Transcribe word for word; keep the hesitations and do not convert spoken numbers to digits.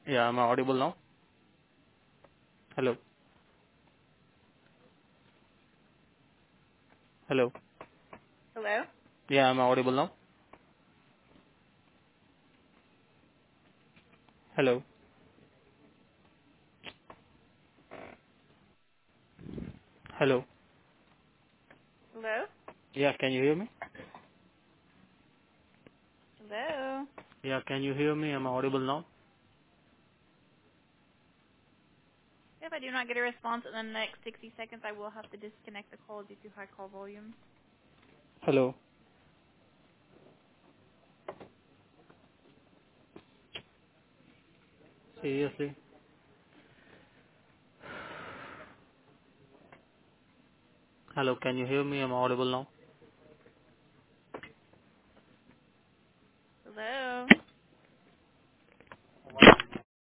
Yeah, am I audible now? Hello. Hello. Hello? Yeah, am I audible now? Hello. Hello. Hello? Yeah, can you hear me? Hello? Yeah, can you hear me? Am I audible now? If I do not get a response in the next sixty seconds, I will have to disconnect the call due to high call volume. Hello. Seriously? Hello, can you hear me? Am I audible now?